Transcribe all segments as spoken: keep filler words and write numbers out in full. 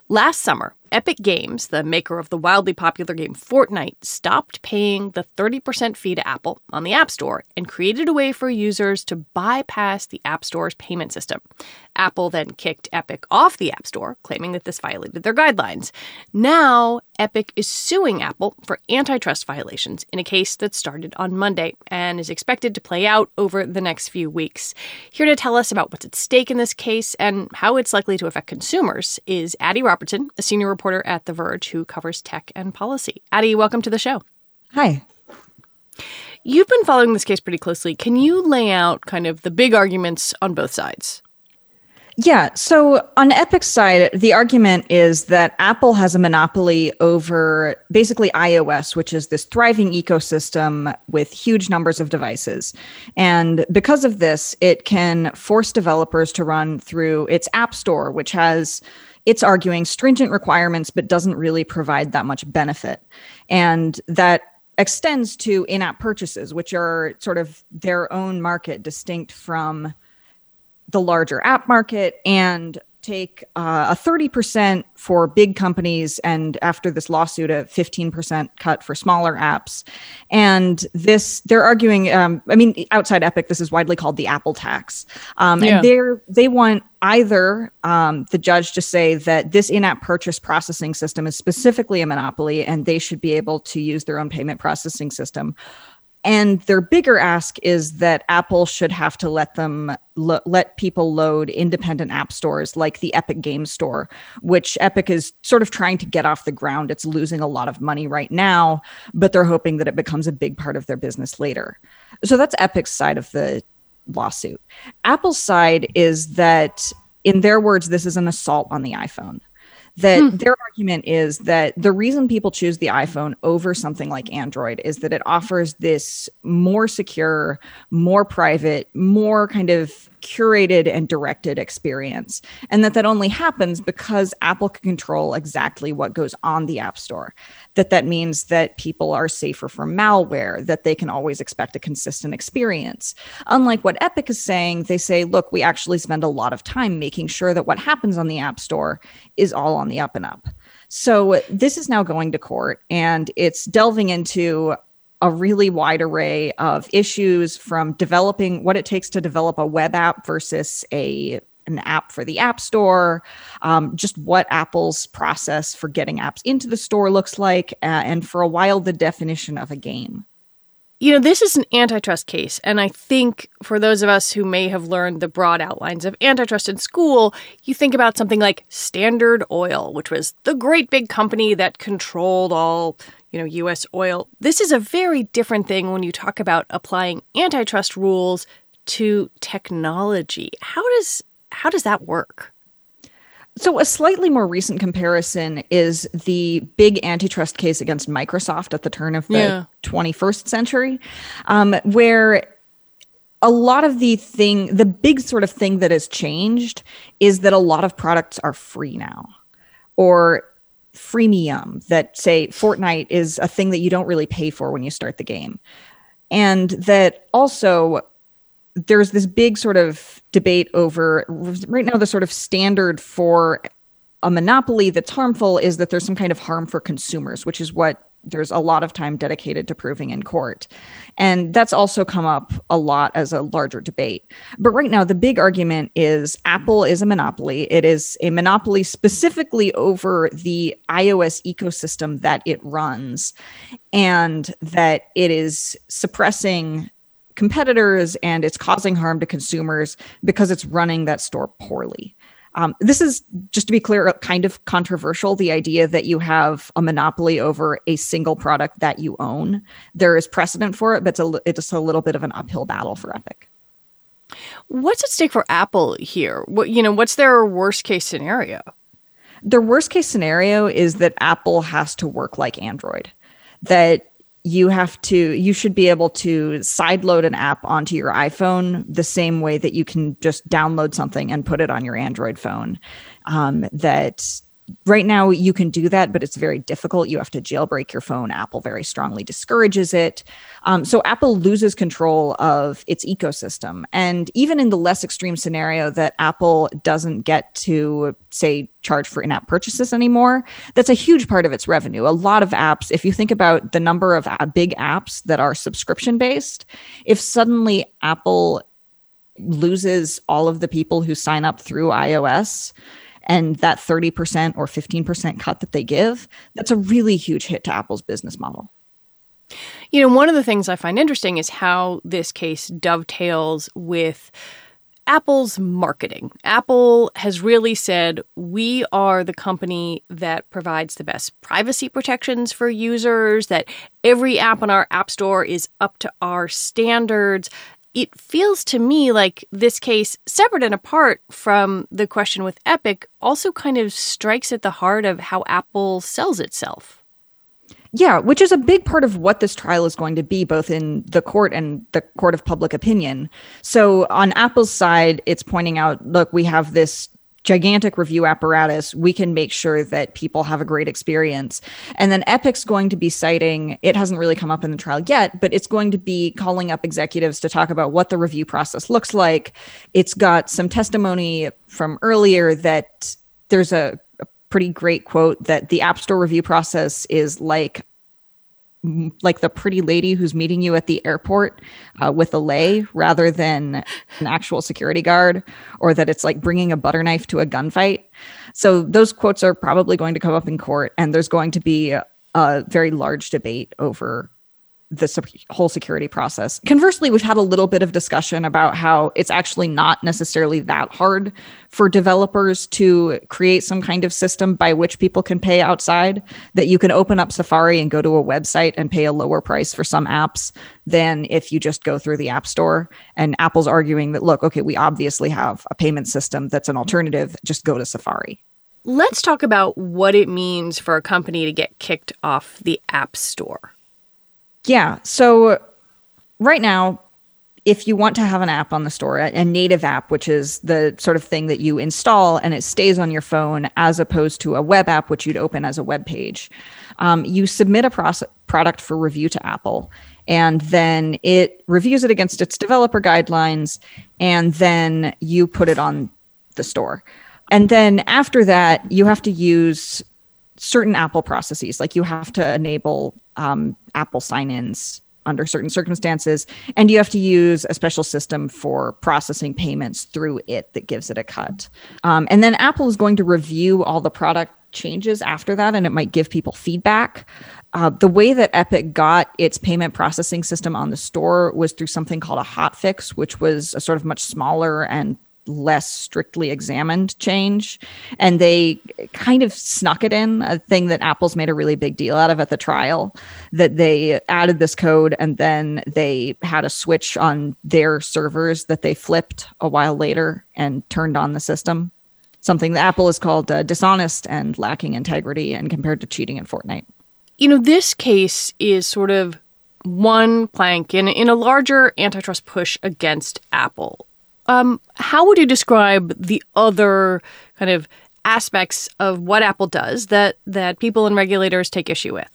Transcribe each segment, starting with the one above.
Last summer, Epic Games, the maker of the wildly popular game Fortnite, stopped paying the thirty percent fee to Apple on the App Store and created a way for users to bypass the App Store's payment system. Apple then kicked Epic off the App Store, claiming that this violated their guidelines. Now, Epic is suing Apple for antitrust violations in a case that started on Monday and is expected to play out over the next few weeks. Here to tell us about what's at stake in this case and how it's likely to affect consumers is Addie Robertson, a senior reporter at The Verge who covers tech and policy. Addie, welcome to the show. Hi. You've been following this case pretty closely. Can you lay out kind of the big arguments on both sides? Yeah. So on Epic's side, the argument is that Apple has a monopoly over basically iOS, which is this thriving ecosystem with huge numbers of devices. And because of this, it can force developers to run through its App Store, which has, it's arguing, stringent requirements, but doesn't really provide that much benefit. And that extends to in-app purchases, which are sort of their own market, distinct from the larger app market, and take uh, a thirty percent for big companies, and after this lawsuit, a fifteen percent cut for smaller apps. And this, they're arguing, um, I mean, outside Epic, this is widely called the Apple tax. Um, yeah. And they're, they want either um, the judge to say that this in-app purchase processing system is specifically a monopoly, and they should be able to use their own payment processing system. And their bigger ask is that Apple should have to let them lo- let people load independent app stores like the Epic Games Store, which Epic is sort of trying to get off the ground. It's losing a lot of money right now, but they're hoping that it becomes a big part of their business later. So that's Epic's side of the lawsuit. Apple's side is that, in their words, this is an assault on the iPhone. That hmm. their argument is that the reason people choose the iPhone over something like Android is that it offers this more secure, more private, more kind of curated and directed experience. And that that only happens because Apple can control exactly what goes on the App Store. That that means that people are safer from malware, that they can always expect a consistent experience. Unlike what Epic is saying, they say, look, we actually spend a lot of time making sure that what happens on the App Store is all on the up and up. So this is now going to court, and it's delving into a really wide array of issues, from developing what it takes to develop a web app versus a an app for the App Store, um, just what Apple's process for getting apps into the store looks like, uh, and for a while, the definition of a game. You know, this is an antitrust case, and I think for those of us who may have learned the broad outlines of antitrust in school, you think about something like Standard Oil, which was the great big company that controlled all, you know, U S oil. This is a very different thing when you talk about applying antitrust rules to technology. How does how does that work? So a slightly more recent comparison is the big antitrust case against Microsoft at the turn of the yeah. twenty-first century, um, where a lot of the thing, the big sort of thing that has changed is that a lot of products are free now, or freemium, that say Fortnite is a thing that you don't really pay for when you start the game. And that also there's this big sort of debate over right now, the sort of standard for a monopoly that's harmful is that there's some kind of harm for consumers, which is what there's a lot of time dedicated to proving in court. And that's also come up a lot as a larger debate. But right now, the big argument is Apple is a monopoly. It is a monopoly specifically over the iOS ecosystem that it runs, and that it is suppressing competitors and it's causing harm to consumers because it's running that store poorly. Um, this is, just to be clear, kind of controversial, the idea that you have a monopoly over a single product that you own. There is precedent for it, but it's a, it's a little bit of an uphill battle for Epic. What's at stake for Apple here? What, you know, what's their worst case scenario? Their worst case scenario is that Apple has to work like Android, that you have to, you should be able to sideload an app onto your iPhone the same way that you can just download something and put it on your Android phone. Um, that Right now, you can do that, but it's very difficult. You have to jailbreak your phone. Apple very strongly discourages it. Um, so Apple loses control of its ecosystem. And even in the less extreme scenario that Apple doesn't get to, say, charge for in-app purchases anymore, that's a huge part of its revenue. A lot of apps, if you think about the number of big apps that are subscription-based, if suddenly Apple loses all of the people who sign up through iOS, and that thirty percent or fifteen percent cut that they give, that's a really huge hit to Apple's business model. You know, one of the things I find interesting is how this case dovetails with Apple's marketing. Apple has really said, we are the company that provides the best privacy protections for users, that every app on our App Store is up to our standards. It feels to me like this case, separate and apart from the question with Epic, also kind of strikes at the heart of how Apple sells itself. Yeah, which is a big part of what this trial is going to be, both in the court and the court of public opinion. So on Apple's side, it's pointing out, look, we have this gigantic review apparatus. We can make sure that people have a great experience. And then Epic's going to be citing, it hasn't really come up in the trial yet, but it's going to be calling up executives to talk about what the review process looks like. It's got some testimony from earlier that there's a, a pretty great quote that the App Store review process is like like the pretty lady who's meeting you at the airport uh, with a lei rather than an actual security guard, or that it's like bringing a butter knife to a gunfight. So those quotes are probably going to come up in court, and there's going to be a, a very large debate over the whole security process. Conversely, we've had a little bit of discussion about how it's actually not necessarily that hard for developers to create some kind of system by which people can pay outside, that you can open up Safari and go to a website and pay a lower price for some apps than if you just go through the App Store. And Apple's arguing that, look, okay, we obviously have a payment system that's an alternative, just go to Safari. Let's talk about what it means for a company to get kicked off the App Store. Yeah. So right now, if you want to have an app on the store, a native app, which is the sort of thing that you install and it stays on your phone, as opposed to a web app, which you'd open as a web page, um, you submit a process, product for review to Apple, and then it reviews it against its developer guidelines, and then you put it on the store. And then after that, you have to use certain Apple processes, like you have to enable um, Apple sign-ins under certain circumstances, and you have to use a special system for processing payments through it that gives it a cut. Um, and then Apple is going to review all the product changes after that, and it might give people feedback. Uh, the way that Epic got its payment processing system on the store was through something called a hotfix, which was a sort of much smaller and less strictly examined change. And they kind of snuck it in, a thing that Apple's made a really big deal out of at the trial, that they added this code and then they had a switch on their servers that they flipped a while later and turned on the system. Something that Apple has called uh, dishonest and lacking integrity, and compared to cheating in Fortnite. You know, this case is sort of one plank in, in a larger antitrust push against Apple. Um, how would you describe the other kind of aspects of what Apple does that that people and regulators take issue with?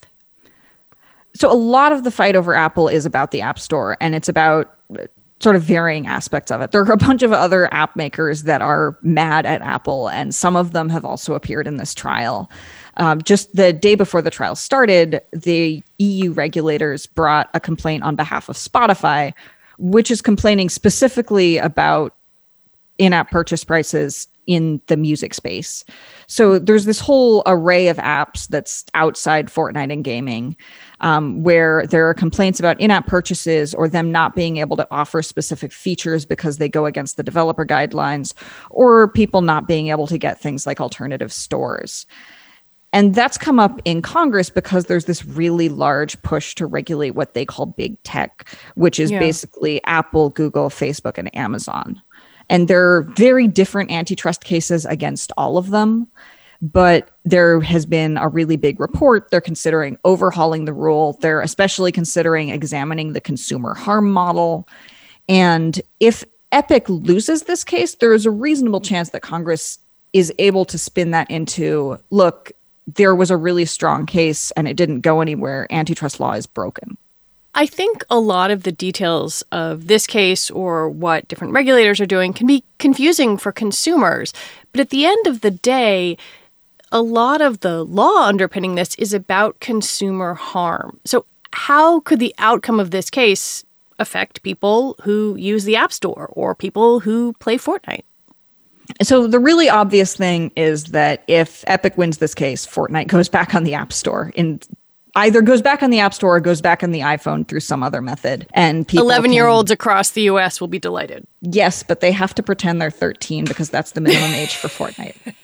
So a lot of the fight over Apple is about the App Store, and it's about sort of varying aspects of it. There are a bunch of other app makers that are mad at Apple, and some of them have also appeared in this trial. Um, just the day before the trial started, the E U regulators brought a complaint on behalf of Spotify, which is complaining specifically about in-app purchase prices in the music space. So there's this whole array of apps that's outside Fortnite and gaming, um, where there are complaints about in-app purchases or them not being able to offer specific features because they go against the developer guidelines, or people not being able to get things like alternative stores. And that's come up in Congress because there's this really large push to regulate what they call big tech, which is yeah. basically Apple, Google, Facebook, and Amazon. And there are very different antitrust cases against all of them. But there has been a really big report. They're considering overhauling the rule. They're especially considering examining the consumer harm model. And if Epic loses this case, there is a reasonable chance that Congress is able to spin that into, look, there was a really strong case and it didn't go anywhere. Antitrust law is broken. I think a lot of the details of this case or what different regulators are doing can be confusing for consumers. But at the end of the day, a lot of the law underpinning this is about consumer harm. So how could the outcome of this case affect people who use the App Store or people who play Fortnite? So the really obvious thing is that if Epic wins this case, Fortnite goes back on the App Store in either goes back on the App Store or goes back on the iPhone through some other method. And people eleven-year-olds across the U S will be delighted. Yes, but they have to pretend they're thirteen because that's the minimum age for Fortnite.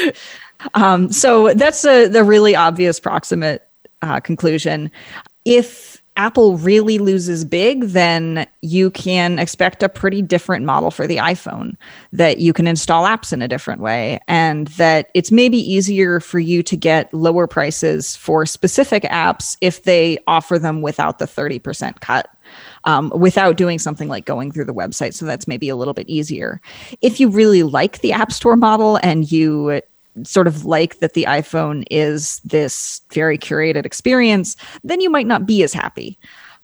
Um, so that's a, the really obvious proximate uh, conclusion. If Apple really loses big, then you can expect a pretty different model for the iPhone, that you can install apps in a different way, and that it's maybe easier for you to get lower prices for specific apps if they offer them without the thirty percent cut, um, without doing something like going through the website. So that's maybe a little bit easier. If you really like the App Store model and you sort of like that the iPhone is this very curated experience, then you might not be as happy.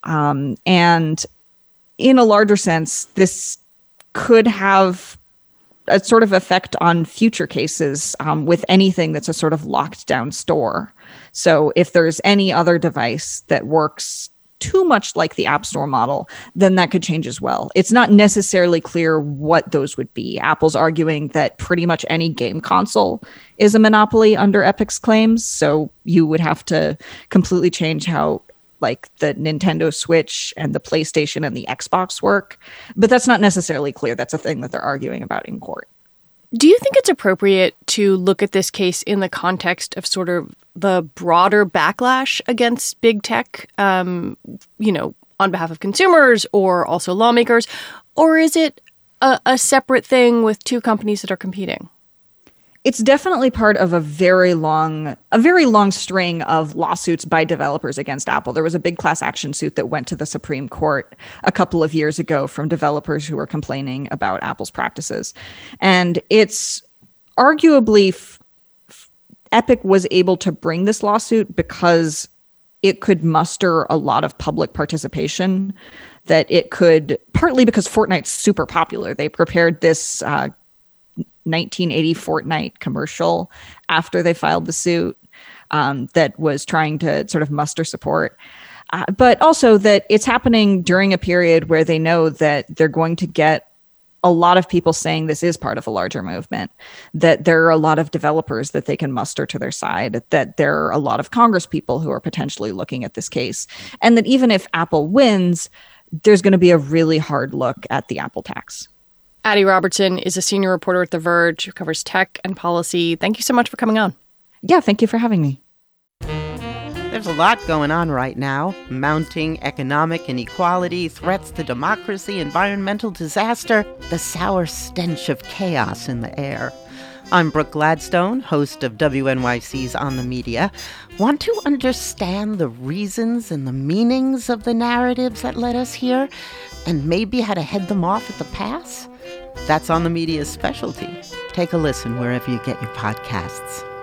Um, and in a larger sense, this could have a sort of effect on future cases um, with anything that's a sort of locked down store. So if there's any other device that works too much like the App Store model, then that could change as well. It's not necessarily clear what those would be. Apple's arguing that pretty much any game console is a monopoly under Epic's claims. So you would have to completely change how like the Nintendo Switch and the PlayStation and the Xbox work. But that's not necessarily clear. That's a thing that they're arguing about in court. Do you think it's appropriate to look at this case in the context of sort of the broader backlash against big tech, um, you know, on behalf of consumers or also lawmakers? Or is it a, a separate thing with two companies that are competing? It's definitely part of a very long, a very long string of lawsuits by developers against Apple. There was a big class action suit that went to the Supreme Court a couple of years ago from developers who were complaining about Apple's practices. And it's arguably f- f- Epic was able to bring this lawsuit because it could muster a lot of public participation, that it could, partly because Fortnite's super popular. They prepared this uh, nineteen eighty Fortnite commercial after they filed the suit um, that was trying to sort of muster support. Uh, but also that it's happening during a period where they know that they're going to get a lot of people saying this is part of a larger movement, that there are a lot of developers that they can muster to their side, that there are a lot of Congress people who are potentially looking at this case, and that even if Apple wins, there's going to be a really hard look at the Apple tax. Addie Robertson is a senior reporter at The Verge who covers tech and policy. Thank you so much for coming on. Yeah, thank you for having me. There's a lot going on right now. Mounting economic inequality, threats to democracy, environmental disaster, the sour stench of chaos in the air. I'm Brooke Gladstone, host of W N Y C's On the Media. Want to understand the reasons and the meanings of the narratives that led us here, and maybe how to head them off at the pass? That's On the Media's specialty. Take a listen wherever you get your podcasts.